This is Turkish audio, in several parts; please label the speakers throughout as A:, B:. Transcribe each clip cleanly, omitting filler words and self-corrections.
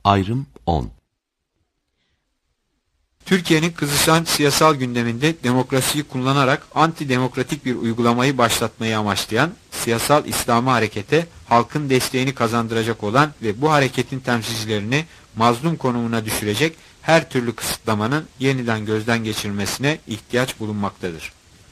A: Ayrım 10.
B: Türkiye'nin kızışan siyasal gündeminde demokrasiyi kullanarak antidemokratik bir uygulamayı başlatmayı amaçlayan siyasal İslami harekete halkın desteğini kazandıracak olan ve bu hareketin temsilcilerini mazlum konumuna düşürecek her türlü kısıtlamanın yeniden gözden geçirilmesine ihtiyaç bulunmaktadır.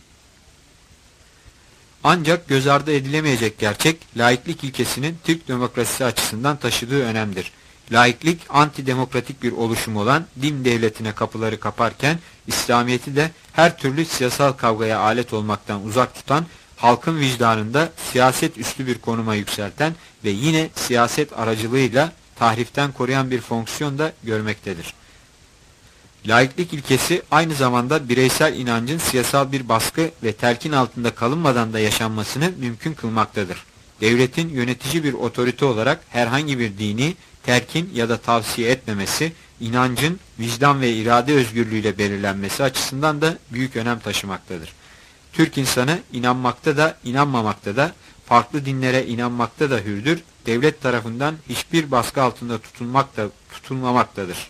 B: Ancak göz ardı edilemeyecek gerçek, laiklik ilkesinin Türk demokrasisi açısından taşıdığı önemdir. Laiklik, antidemokratik bir oluşum olan din devletine kapıları kaparken, İslamiyet'i de her türlü siyasal kavgaya alet olmaktan uzak tutan, halkın vicdanında siyaset üstü bir konuma yükselten ve yine siyaset aracılığıyla tahriften koruyan bir fonksiyon da görmektedir. Laiklik ilkesi aynı zamanda bireysel inancın siyasal bir baskı ve telkin altında kalınmadan da yaşanmasını mümkün kılmaktadır. Devletin yönetici bir otorite olarak herhangi bir dini terkin ya da tavsiye etmemesi, inancın vicdan ve irade özgürlüğüyle belirlenmesi açısından da büyük önem taşımaktadır. Türk insanı inanmakta da inanmamakta da, farklı dinlere inanmakta da hürdür, devlet tarafından hiçbir baskı altında tutulmamaktadır.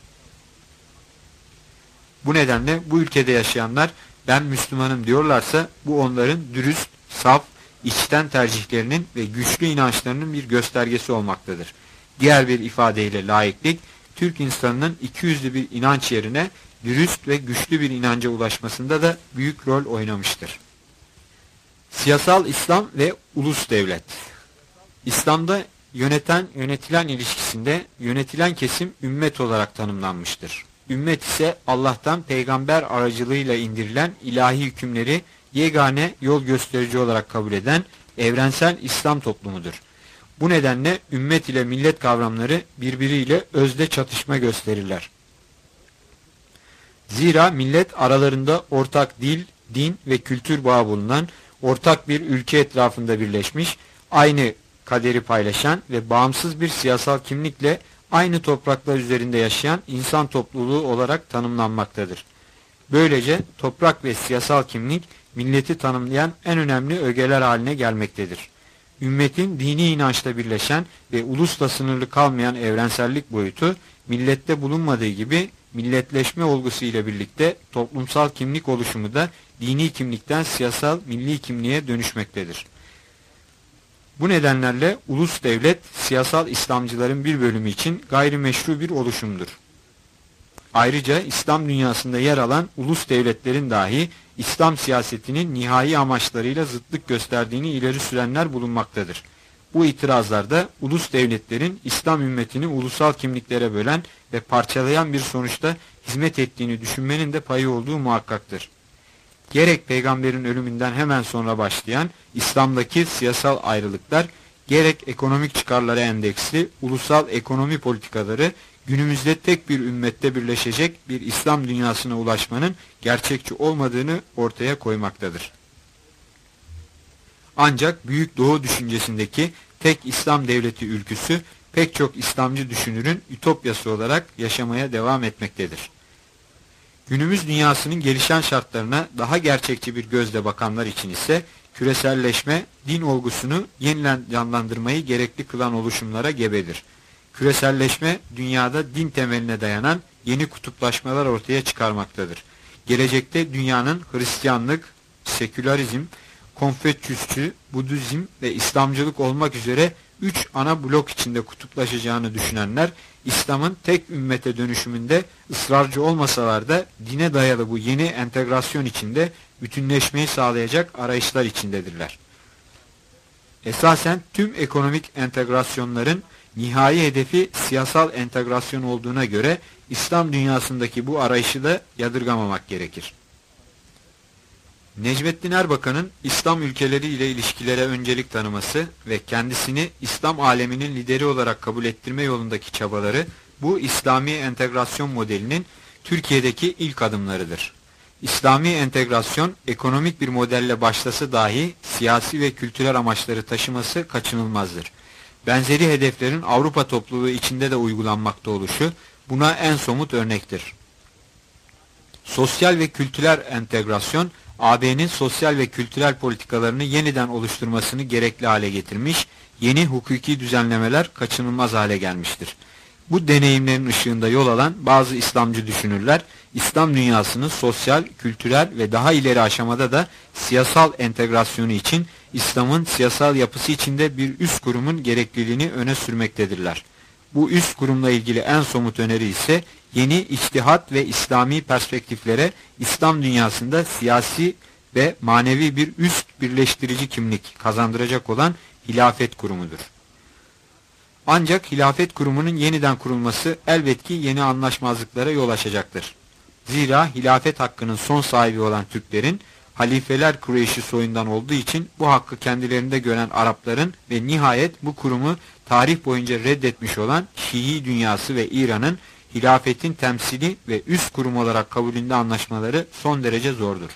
B: Bu nedenle bu ülkede yaşayanlar ben Müslümanım diyorlarsa bu onların dürüst, saf, içten tercihlerinin ve güçlü inançlarının bir göstergesi olmaktadır. Diğer bir ifadeyle laiklik, Türk insanının ikiyüzlü bir inanç yerine dürüst ve güçlü bir inanca ulaşmasında da büyük rol oynamıştır. Siyasal İslam ve ulus devlet. İslam'da yöneten-yönetilen ilişkisinde yönetilen kesim ümmet olarak tanımlanmıştır. Ümmet ise Allah'tan peygamber aracılığıyla indirilen ilahi hükümleri yegane yol gösterici olarak kabul eden evrensel İslam toplumudur. Bu nedenle ümmet ile millet kavramları birbiriyle özde çatışma gösterirler. Zira millet aralarında ortak dil, din ve kültür bağı bulunan ortak bir ülke etrafında birleşmiş, aynı kaderi paylaşan ve bağımsız bir siyasal kimlikle aynı topraklar üzerinde yaşayan insan topluluğu olarak tanımlanmaktadır. Böylece toprak ve siyasal kimlik milleti tanımlayan en önemli ögeler haline gelmektedir. Ümmetin dini inançla birleşen ve ulusla sınırlı kalmayan evrensellik boyutu, millette bulunmadığı gibi milletleşme olgusu ile birlikte toplumsal kimlik oluşumu da dini kimlikten siyasal milli kimliğe dönüşmektedir. Bu nedenlerle ulus devlet, siyasal İslamcıların bir bölümü için gayrimeşru bir oluşumdur. Ayrıca İslam dünyasında yer alan ulus devletlerin dahi İslam siyasetinin nihai amaçlarıyla zıtlık gösterdiğini ileri sürenler bulunmaktadır. Bu itirazlarda ulus devletlerin İslam ümmetini ulusal kimliklere bölen ve parçalayan bir sonuçta hizmet ettiğini düşünmenin de payı olduğu muhakkaktır. Gerek peygamberin ölümünden hemen sonra başlayan İslam'daki siyasal ayrılıklar, gerek ekonomik çıkarlara endeksli ulusal ekonomi politikaları, günümüzde tek bir ümmette birleşecek bir İslam dünyasına ulaşmanın gerçekçi olmadığını ortaya koymaktadır. Ancak Büyük Doğu düşüncesindeki tek İslam devleti ülküsü pek çok İslamcı düşünürün ütopyası olarak yaşamaya devam etmektedir. Günümüz dünyasının gelişen şartlarına daha gerçekçi bir gözle bakanlar için ise küreselleşme, din olgusunu yeniden canlandırmayı gerekli kılan oluşumlara gebedir. Küreselleşme, dünyada din temeline dayanan yeni kutuplaşmalar ortaya çıkarmaktadır. Gelecekte dünyanın Hristiyanlık, sekülerizm, Konfüçyüsçü, Budizm ve İslamcılık olmak üzere 3 ana blok içinde kutuplaşacağını düşünenler, İslam'ın tek ümmete dönüşümünde ısrarcı olmasalar da dine dayalı bu yeni entegrasyon içinde bütünleşmeyi sağlayacak arayışlar içindedirler. Esasen tüm ekonomik entegrasyonların nihai hedefi siyasal entegrasyon olduğuna göre İslam dünyasındaki bu arayışı da yadırgamamak gerekir. Necmettin Erbakan'ın İslam ülkeleri ile ilişkilere öncelik tanıması ve kendisini İslam aleminin lideri olarak kabul ettirme yolundaki çabaları bu İslami entegrasyon modelinin Türkiye'deki ilk adımlarıdır. İslami entegrasyon ekonomik bir modelle başlasa dahi siyasi ve kültürel amaçları taşıması kaçınılmazdır. Benzeri hedeflerin Avrupa topluluğu içinde de uygulanmakta oluşu buna en somut örnektir. Sosyal ve kültürel entegrasyon, AB'nin sosyal ve kültürel politikalarını yeniden oluşturmasını gerekli hale getirmiş, yeni hukuki düzenlemeler kaçınılmaz hale gelmiştir. Bu deneyimlerin ışığında yol alan bazı İslamcı düşünürler, İslam dünyasının sosyal, kültürel ve daha ileri aşamada da siyasal entegrasyonu için İslam'ın siyasal yapısı içinde bir üst kurumun gerekliliğini öne sürmektedirler. Bu üst kurumla ilgili en somut öneri ise yeni içtihat ve İslami perspektiflere İslam dünyasında siyasi ve manevi bir üst birleştirici kimlik kazandıracak olan hilafet kurumudur. Ancak hilafet kurumunun yeniden kurulması elbet ki yeni anlaşmazlıklara yol açacaktır. Zira hilafet hakkının son sahibi olan Türklerin, halifeler Kureyşi soyundan olduğu için bu hakkı kendilerinde gören Arapların ve nihayet bu kurumu tarih boyunca reddetmiş olan Şii dünyası ve İran'ın hilafetin temsili ve üst kurum olarak kabulünde anlaşmaları son derece zordur.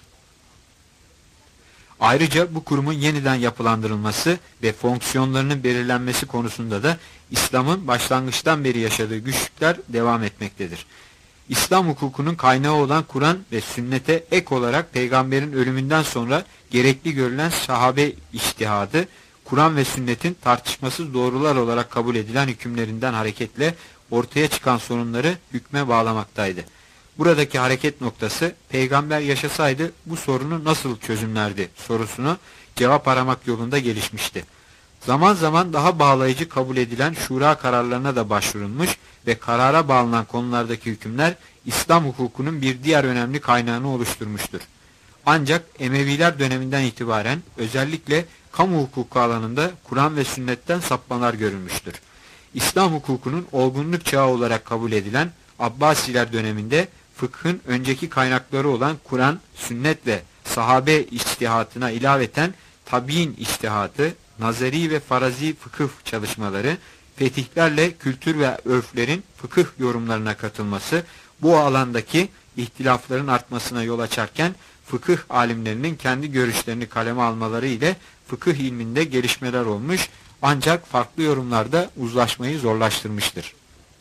B: Ayrıca bu kurumun yeniden yapılandırılması ve fonksiyonlarının belirlenmesi konusunda da İslam'ın başlangıçtan beri yaşadığı güçlükler devam etmektedir. İslam hukukunun kaynağı olan Kur'an ve sünnete ek olarak peygamberin ölümünden sonra gerekli görülen sahabe içtihadı, Kur'an ve sünnetin tartışmasız doğrular olarak kabul edilen hükümlerinden hareketle ortaya çıkan sorunları hükme bağlamaktaydı. Buradaki hareket noktası, peygamber yaşasaydı bu sorunu nasıl çözümlerdi sorusunu cevap aramak yolunda gelişmişti. Zaman zaman daha bağlayıcı kabul edilen şura kararlarına da başvurulmuş ve karara bağlanan konulardaki hükümler İslam hukukunun bir diğer önemli kaynağını oluşturmuştur. Ancak Emeviler döneminden itibaren özellikle kamu hukuku alanında Kur'an ve sünnetten sapmalar görülmüştür. İslam hukukunun olgunluk çağı olarak kabul edilen Abbasiler döneminde fıkhın önceki kaynakları olan Kur'an, sünnet ve sahabe içtihatına ilaveten tabiin içtihatı, nazari ve farazi fıkıh çalışmaları, fetihlerle kültür ve örflerin fıkıh yorumlarına katılması, bu alandaki ihtilafların artmasına yol açarken fıkıh alimlerinin kendi görüşlerini kaleme almaları ile fıkıh ilminde gelişmeler olmuş, ancak farklı yorumlarda uzlaşmayı zorlaştırmıştır.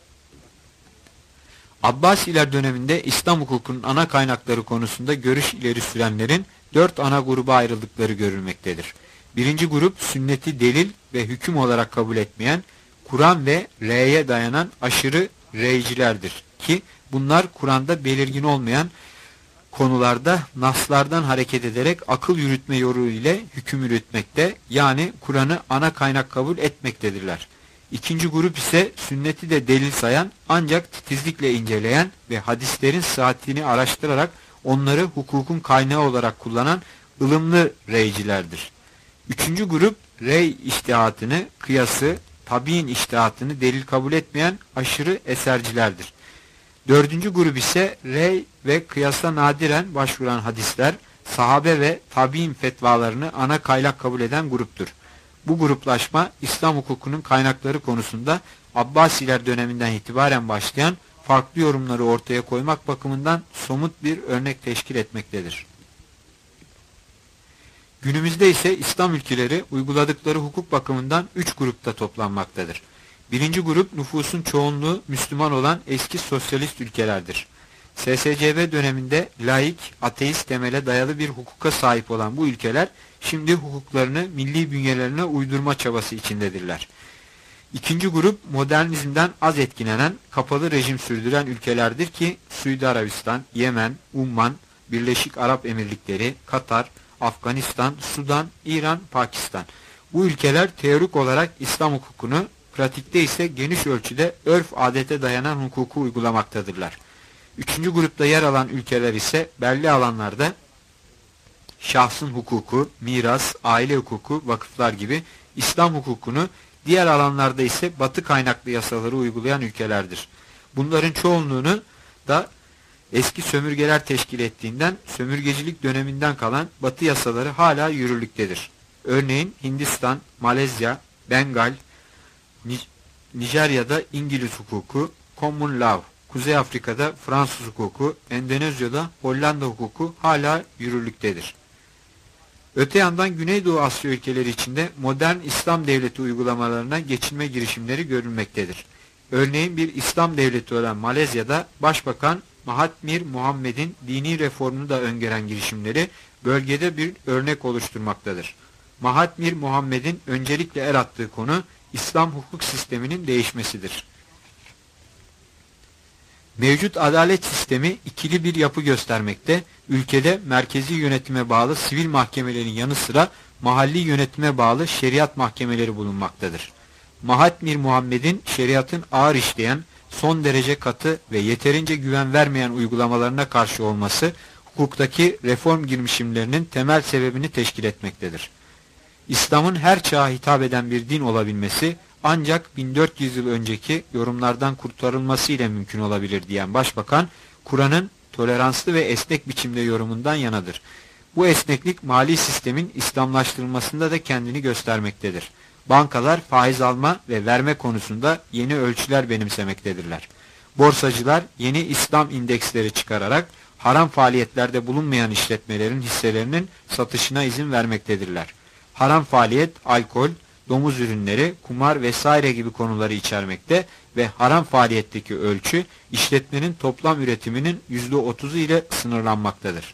B: Abbasiler döneminde İslam hukukunun ana kaynakları konusunda görüş ileri sürenlerin 4 ana gruba ayrıldıkları görülmektedir. Birinci grup sünneti delil ve hüküm olarak kabul etmeyen, Kur'an ve R'ye dayanan aşırı R'cilerdir ki bunlar Kur'an'da belirgin olmayan konularda naslardan hareket ederek akıl yürütme yolu ile hüküm yürütmekte, yani Kur'an'ı ana kaynak kabul etmektedirler. İkinci grup ise sünneti de delil sayan ancak titizlikle inceleyen ve hadislerin sıhhatini araştırarak onları hukukun kaynağı olarak kullanan ılımlı reycilerdir. Üçüncü grup rey içtihatını, kıyası, tabiin içtihatını delil kabul etmeyen aşırı esercilerdir. Dördüncü grup ise rey ve kıyasa nadiren başvuran hadisler, sahabe ve tabiin fetvalarını ana kaynak kabul eden gruptur. Bu gruplaşma İslam hukukunun kaynakları konusunda Abbasiler döneminden itibaren başlayan farklı yorumları ortaya koymak bakımından somut bir örnek teşkil etmektedir. Günümüzde ise İslam ülkeleri uyguladıkları hukuk bakımından 3 grupta toplanmaktadır. Birinci grup nüfusun çoğunluğu Müslüman olan eski sosyalist ülkelerdir. SSCB döneminde laik, ateist temele dayalı bir hukuka sahip olan bu ülkeler şimdi hukuklarını milli bünyelerine uydurma çabası içindedirler. İkinci grup modernizmden az etkilenen, kapalı rejim sürdüren ülkelerdir ki Suudi Arabistan, Yemen, Umman, Birleşik Arap Emirlikleri, Katar, Afganistan, Sudan, İran, Pakistan. Bu ülkeler teorik olarak İslam hukukunu, pratikte ise geniş ölçüde örf adete dayanan hukuku uygulamaktadırlar. Üçüncü grupta yer alan ülkeler ise belli alanlarda şahsın hukuku, miras, aile hukuku, vakıflar gibi İslam hukukunu, diğer alanlarda ise Batı kaynaklı yasaları uygulayan ülkelerdir. Bunların çoğunluğunu da eski sömürgeler teşkil ettiğinden sömürgecilik döneminden kalan Batı yasaları hala yürürlüktedir. Örneğin Hindistan, Malezya, Bengal, Nijerya'da İngiliz hukuku, Common Law, Kuzey Afrika'da Fransız hukuku, Endonezya'da Hollanda hukuku hala yürürlüktedir. Öte yandan Güneydoğu Asya ülkeleri içinde modern İslam devleti uygulamalarına geçilme girişimleri görülmektedir. Örneğin bir İslam devleti olan Malezya'da Başbakan Mahathir Muhammed'in dini reformunu da öngören girişimleri bölgede bir örnek oluşturmaktadır. Mahathir Muhammed'in öncelikle el attığı konu İslam hukuk sisteminin değişmesidir. Mevcut adalet sistemi ikili bir yapı göstermekte. Ülkede merkezi yönetime bağlı sivil mahkemelerin yanı sıra mahalli yönetime bağlı şeriat mahkemeleri bulunmaktadır. Mahatmir Muhammed'in şeriatın ağır işleyen, son derece katı ve yeterince güven vermeyen uygulamalarına karşı olması, hukuktaki reform girişimlerinin temel sebebini teşkil etmektedir. İslam'ın her çağa hitap eden bir din olabilmesi, ancak 1400 yıl önceki yorumlardan kurtarılması ile mümkün olabilir diyen Başbakan, Kur'an'ın toleranslı ve esnek biçimde yorumundan yanadır. Bu esneklik mali sistemin İslamlaştırılmasında da kendini göstermektedir. Bankalar faiz alma ve verme konusunda yeni ölçüler benimsemektedirler. Borsacılar yeni İslam indeksleri çıkararak haram faaliyetlerde bulunmayan işletmelerin hisselerinin satışına izin vermektedirler. Haram faaliyet, alkol, domuz ürünleri, kumar vesaire gibi konuları içermekte ve haram faaliyetteki ölçü işletmenin toplam üretiminin %30'u ile sınırlanmaktadır.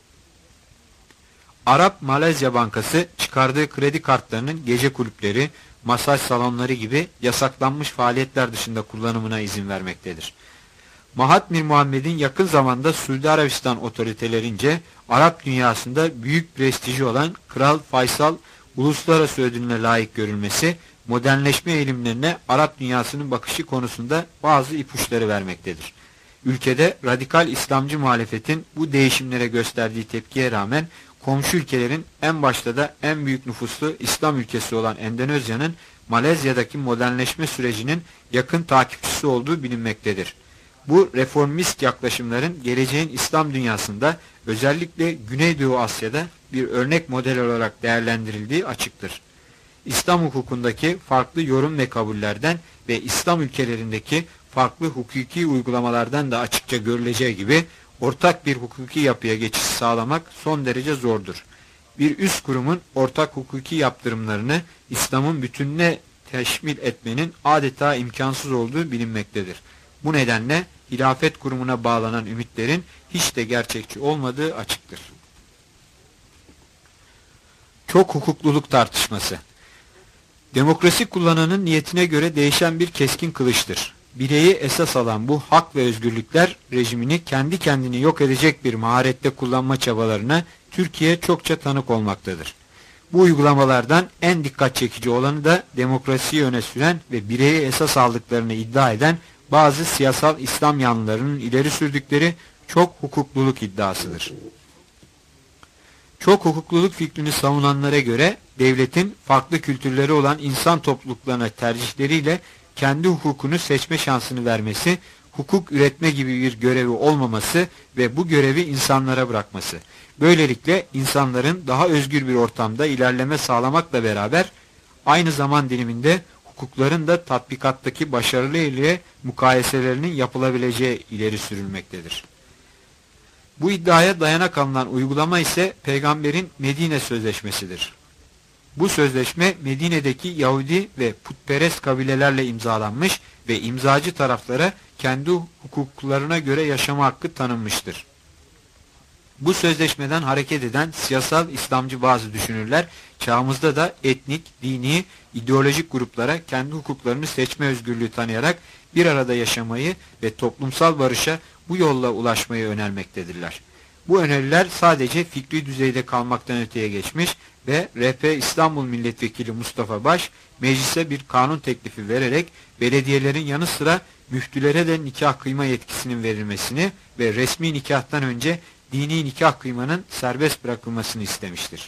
B: Arap Malezya Bankası çıkardığı kredi kartlarının gece kulüpleri, masaj salonları gibi yasaklanmış faaliyetler dışında kullanımına izin vermektedir. Mahatmir Muhammed'in yakın zamanda Suudi Arabistan otoritelerince Arap dünyasında büyük prestiji olan Kral Faysal uluslararası ödülüne layık görülmesi, modernleşme eğilimlerine Arap dünyasının bakışı konusunda bazı ipuçları vermektedir. Ülkede radikal İslamcı muhalefetin bu değişimlere gösterdiği tepkiye rağmen komşu ülkelerin en başta da en büyük nüfuslu İslam ülkesi olan Endonezya'nın Malezya'daki modernleşme sürecinin yakın takipçisi olduğu bilinmektedir. Bu reformist yaklaşımların geleceğin İslam dünyasında özellikle Güneydoğu Asya'da bir örnek model olarak değerlendirildiği açıktır. İslam hukukundaki farklı yorum ve kabullerden ve İslam ülkelerindeki farklı hukuki uygulamalardan da açıkça görüleceği gibi ortak bir hukuki yapıya geçiş sağlamak son derece zordur. Bir üst kurumun ortak hukuki yaptırımlarını İslam'ın bütününe teşmil etmenin adeta imkansız olduğu bilinmektedir. Bu nedenle hilafet kurumuna bağlanan ümitlerin hiç de gerçekçi olmadığı açıktır. Çok hukukluluk tartışması. Demokrasi kullananın niyetine göre değişen bir keskin kılıçtır. Bireyi esas alan bu hak ve özgürlükler rejimini kendi kendini yok edecek bir maharette kullanma çabalarına Türkiye çokça tanık olmaktadır. Bu uygulamalardan en dikkat çekici olanı da demokrasiyi öne süren ve bireyi esas aldıklarını iddia eden bazı siyasal İslam yanlılarının ileri sürdükleri çok hukukluluk iddiasıdır. Çok hukukluluk fikrini savunanlara göre devletin farklı kültürleri olan insan topluluklarına tercihleriyle kendi hukukunu seçme şansını vermesi, hukuk üretme gibi bir görevi olmaması ve bu görevi insanlara bırakması. Böylelikle insanların daha özgür bir ortamda ilerleme sağlamakla beraber aynı zaman diliminde hukukların da tatbikattaki başarılı ile mukayeselerinin yapılabileceği ileri sürülmektedir. Bu iddiaya dayanak alınan uygulama ise Peygamber'in Medine Sözleşmesi'dir. Bu sözleşme Medine'deki Yahudi ve putperest kabilelerle imzalanmış ve imzacı taraflara kendi hukuklarına göre yaşama hakkı tanınmıştır. Bu sözleşmeden hareket eden siyasal İslamcı bazı düşünürler, çağımızda da etnik, dini, ideolojik gruplara kendi hukuklarını seçme özgürlüğü tanıyarak bir arada yaşamayı ve toplumsal barışa bu yolla ulaşmayı önermektedirler. Bu öneriler sadece fikri düzeyde kalmaktan öteye geçmiş ve RP İstanbul Milletvekili Mustafa Baş, meclise bir kanun teklifi vererek belediyelerin yanı sıra müftülere de nikah kıyma yetkisinin verilmesini ve resmi nikahtan önce dini nikah kıymanın serbest bırakılmasını istemiştir.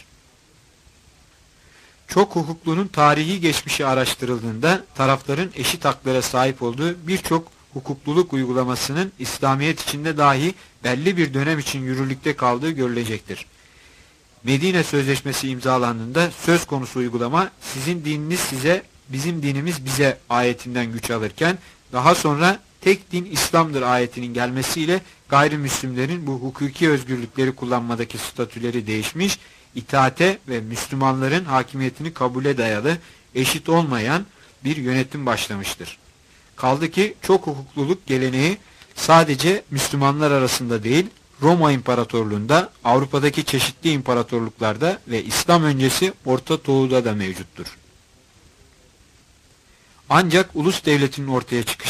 B: Çok hukuklunun tarihi geçmişi araştırıldığında tarafların eşit haklara sahip olduğu birçok hukukluluk uygulamasının İslamiyet içinde dahi belli bir dönem için yürürlükte kaldığı görülecektir. Medine Sözleşmesi imzalandığında söz konusu uygulama sizin dininiz size, bizim dinimiz bize ayetinden güç alırken daha sonra tek din İslam'dır ayetinin gelmesiyle gayrimüslimlerin bu hukuki özgürlükleri kullanmadaki statüleri değişmiş, itaate ve Müslümanların hakimiyetini kabule dayalı, eşit olmayan bir yönetim başlamıştır. Kaldı ki çok hukukluluk geleneği sadece Müslümanlar arasında değil, Roma İmparatorluğu'nda, Avrupa'daki çeşitli imparatorluklarda ve İslam öncesi Orta Doğu'da da mevcuttur. Ancak ulus devletinin ortaya çıkışı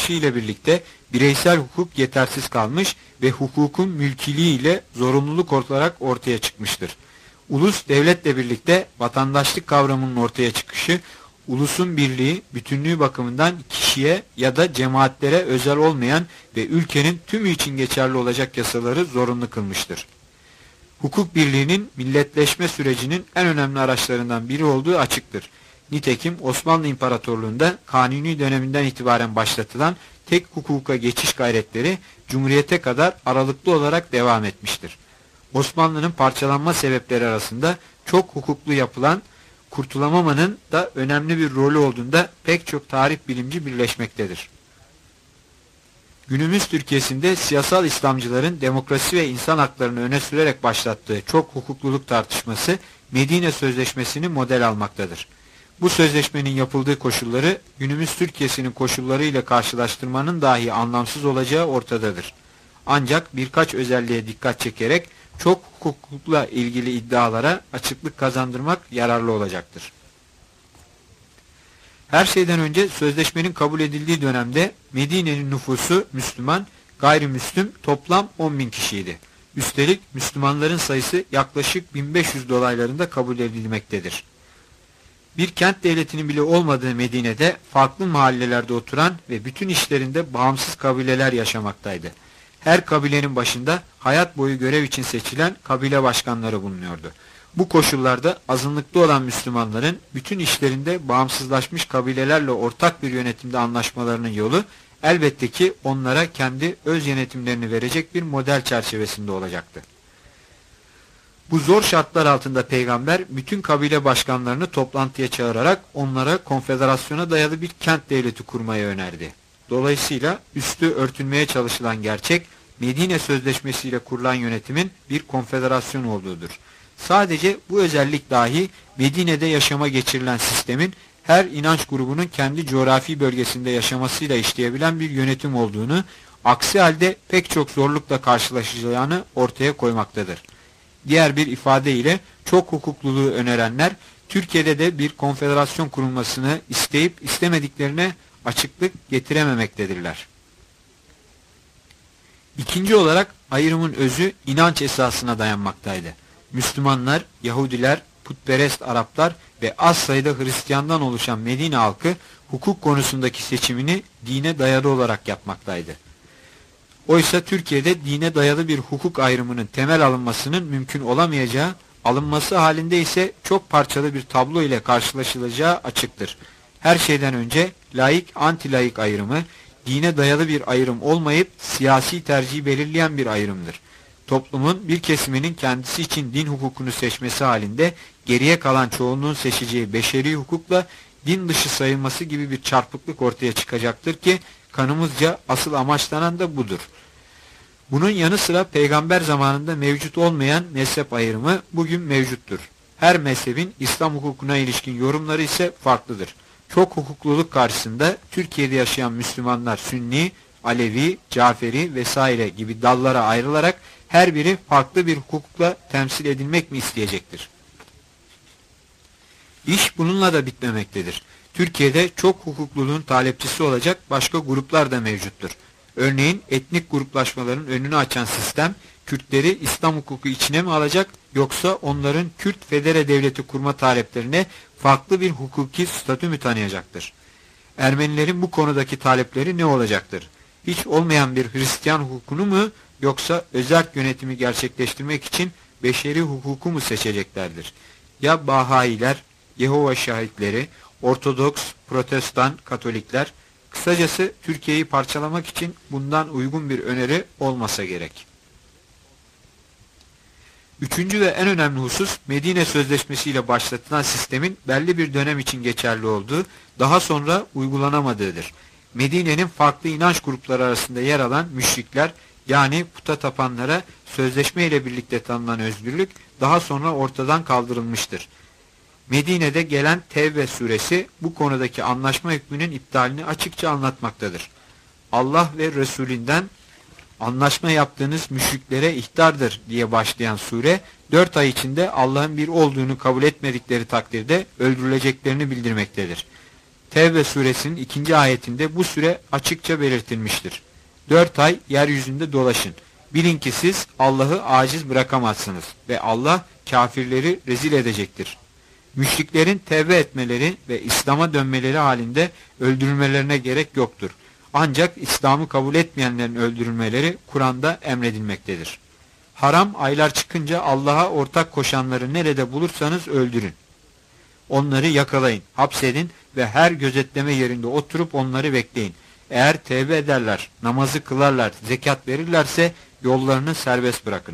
B: ile birlikte bireysel hukuk yetersiz kalmış ve hukukun mülkiliği ile zorunluluk olarak ortaya çıkmıştır. Ulus devletle birlikte vatandaşlık kavramının ortaya çıkışı, ulusun birliği, bütünlüğü bakımından kişiye ya da cemaatlere özel olmayan ve ülkenin tümü için geçerli olacak yasaları zorunlu kılmıştır. Hukuk birliğinin milletleşme sürecinin en önemli araçlarından biri olduğu açıktır. Nitekim Osmanlı İmparatorluğu'nda Kanuni döneminden itibaren başlatılan tek hukuka geçiş gayretleri Cumhuriyete kadar aralıklı olarak devam etmiştir. Osmanlı'nın parçalanma sebepleri arasında çok hukuklu yapılan kurtulamamanın da önemli bir rolü olduğunda pek çok tarih bilimci birleşmektedir. Günümüz Türkiye'sinde siyasal İslamcıların demokrasi ve insan haklarını öne sürerek başlattığı çok hukukluluk tartışması Medine Sözleşmesi'ni model almaktadır. Bu sözleşmenin yapıldığı koşulları günümüz Türkiye'sinin koşullarıyla karşılaştırmanın dahi anlamsız olacağı ortadadır. Ancak birkaç özelliğe dikkat çekerek çok hukukla ilgili iddialara açıklık kazandırmak yararlı olacaktır. Her şeyden önce sözleşmenin kabul edildiği dönemde Medine'nin nüfusu Müslüman, gayrimüslim toplam 10.000 kişiydi. Üstelik Müslümanların sayısı yaklaşık 1500 dolaylarında kabul edilmektedir. Bir kent devletinin bile olmadığı Medine'de farklı mahallelerde oturan ve bütün işlerinde bağımsız kabileler yaşamaktaydı. Her kabilenin başında hayat boyu görev için seçilen kabile başkanları bulunuyordu. Bu koşullarda azınlıkta olan Müslümanların bütün işlerinde bağımsızlaşmış kabilelerle ortak bir yönetimde anlaşmalarının yolu elbette ki onlara kendi öz yönetimlerini verecek bir model çerçevesinde olacaktı. Bu zor şartlar altında Peygamber bütün kabile başkanlarını toplantıya çağırarak onlara konfederasyona dayalı bir kent devleti kurmayı önerdi. Dolayısıyla üstü örtülmeye çalışılan gerçek Medine Sözleşmesi ile kurulan yönetimin bir konfederasyon olduğudur. Sadece bu özellik dahi Medine'de yaşama geçirilen sistemin her inanç grubunun kendi coğrafi bölgesinde yaşamasıyla işleyebilen bir yönetim olduğunu, aksi halde pek çok zorlukla karşılaşacağını ortaya koymaktadır. Diğer bir ifadeyle çok hukukluluğu önerenler, Türkiye'de de bir konfederasyon kurulmasını isteyip istemediklerine açıklık getirememektedirler. İkinci olarak ayrımın özü inanç esasına dayanmaktaydı. Müslümanlar, Yahudiler, putperest Araplar ve az sayıda Hristiyandan oluşan Medine halkı hukuk konusundaki seçimini dine dayalı olarak yapmaktaydı. Oysa Türkiye'de dine dayalı bir hukuk ayrımının temel alınmasının mümkün olamayacağı, alınması halinde ise çok parçalı bir tablo ile karşılaşılacağı açıktır. Her şeyden önce laik anti-laik ayrımı, dine dayalı bir ayrım olmayıp siyasi tercihi belirleyen bir ayrımdır. Toplumun bir kesiminin kendisi için din hukukunu seçmesi halinde geriye kalan çoğunluğun seçeceği beşeri hukukla din dışı sayılması gibi bir çarpıklık ortaya çıkacaktır ki kanımızca asıl amaçlanan da budur. Bunun yanı sıra peygamber zamanında mevcut olmayan mezhep ayrımı bugün mevcuttur. Her mezhebin İslam hukukuna ilişkin yorumları ise farklıdır. Çok hukukluluk karşısında Türkiye'de yaşayan Müslümanlar Sünni, Alevi, Caferi vesaire gibi dallara ayrılarak her biri farklı bir hukukla temsil edilmek mi isteyecektir? İş bununla da bitmemektedir. Türkiye'de çok hukukluluğun talepçisi olacak başka gruplar da mevcuttur. Örneğin etnik gruplaşmaların önünü açan sistem, Kürtleri İslam hukuku içine mi alacak yoksa onların Kürt federe devleti kurma taleplerine farklı bir hukuki statü mü tanıyacaktır? Ermenilerin bu konudaki talepleri ne olacaktır? Hiç olmayan bir Hristiyan hukukunu mu yoksa özerk yönetimi gerçekleştirmek için beşeri hukuku mu seçeceklerdir? Ya Bahayiler, Yehova şahitleri, Ortodoks, Protestan, Katolikler, kısacası Türkiye'yi parçalamak için bundan uygun bir öneri olmasa gerek. Üçüncü ve en önemli husus Medine Sözleşmesi ile başlatılan sistemin belli bir dönem için geçerli olduğu, daha sonra uygulanamadığıdır. Medine'nin farklı inanç grupları arasında yer alan müşrikler yani puta tapanlara sözleşme ile birlikte tanınan özgürlük daha sonra ortadan kaldırılmıştır. Medine'de gelen Tevbe suresi bu konudaki anlaşma hükmünün iptalini açıkça anlatmaktadır. Allah ve Resulünden anlaşma yaptığınız müşriklere ihtardır diye başlayan sure 4 ay içinde Allah'ın bir olduğunu kabul etmedikleri takdirde öldürüleceklerini bildirmektedir. Tevbe suresinin 2. ayetinde bu süre açıkça belirtilmiştir. 4 ay yeryüzünde dolaşın. Bilin ki siz Allah'ı aciz bırakamazsınız ve Allah kafirleri rezil edecektir. Müşriklerin tevbe etmeleri ve İslam'a dönmeleri halinde öldürülmelerine gerek yoktur. Ancak İslam'ı kabul etmeyenlerin öldürülmeleri Kur'an'da emredilmektedir. Haram aylar çıkınca Allah'a ortak koşanları nerede bulursanız öldürün. Onları yakalayın, hapsedin ve her gözetleme yerinde oturup onları bekleyin. Eğer tevbe ederler, namazı kılarlar, zekat verirlerse yollarını serbest bırakın.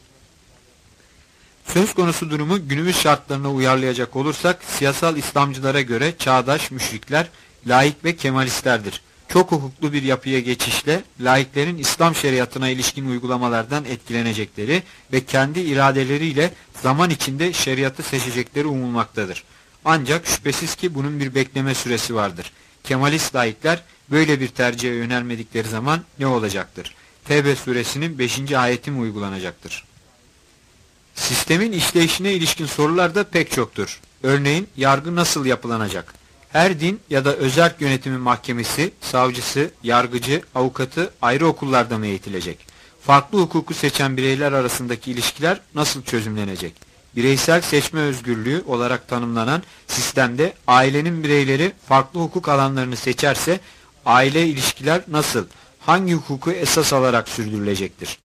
B: Söz konusu durumu günümüz şartlarına uyarlayacak olursak, siyasal İslamcılara göre çağdaş müşrikler laik ve kemalistlerdir. Çok hukuklu bir yapıya geçişle laiklerin İslam şeriatına ilişkin uygulamalardan etkilenecekleri ve kendi iradeleriyle zaman içinde şeriatı seçecekleri umulmaktadır. Ancak şüphesiz ki bunun bir bekleme süresi vardır. Kemalist laikler böyle bir tercihe yönelmedikleri zaman ne olacaktır? Tevbe suresinin 5. ayeti mi uygulanacaktır? Sistemin işleyişine ilişkin sorular da pek çoktur. Örneğin yargı nasıl yapılanacak? Her din ya da özerk yönetimi mahkemesi, savcısı, yargıcı, avukatı ayrı okullarda mı eğitilecek? Farklı hukuku seçen bireyler arasındaki ilişkiler nasıl çözümlenecek? Bireysel seçme özgürlüğü olarak tanımlanan sistemde ailenin bireyleri farklı hukuk alanlarını seçerse aile ilişkiler nasıl, hangi hukuku esas alarak sürdürülecektir?